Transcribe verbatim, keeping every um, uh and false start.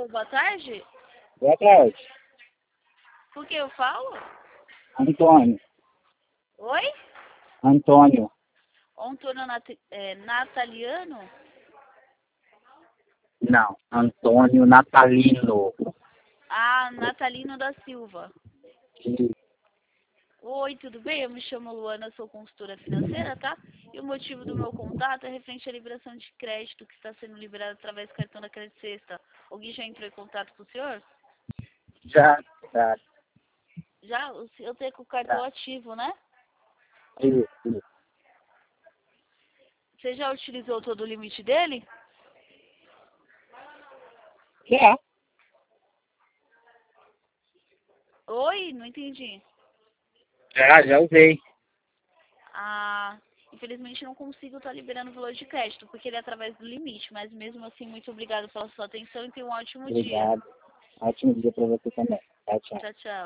Alô, boa tarde? Boa tarde. Com quem eu falo? Antônio. Oi? Antônio. Antônio Nat é, Nataliano? Não, Antônio Natalino. Ah, Natalino da Silva. E- Oi, tudo bem? Eu me chamo Luana, sou consultora financeira, tá? E o motivo do meu contato é referente à liberação de crédito que está sendo liberado através do cartão da Crédito Sexta. Alguém já entrou em contato com o senhor? Já, já, Já? O senhor tem com o cartão já. ativo, né? Isso, isso. Você já utilizou todo o limite dele? Já. Oi? Não entendi. Já, já usei. Ah, infelizmente não consigo estar liberando o valor de crédito, porque ele é através do limite, mas mesmo assim, muito obrigado pela sua atenção e tenha um ótimo dia. Obrigado. Ótimo dia para você também. Tchau, tchau. Tchau, tchau.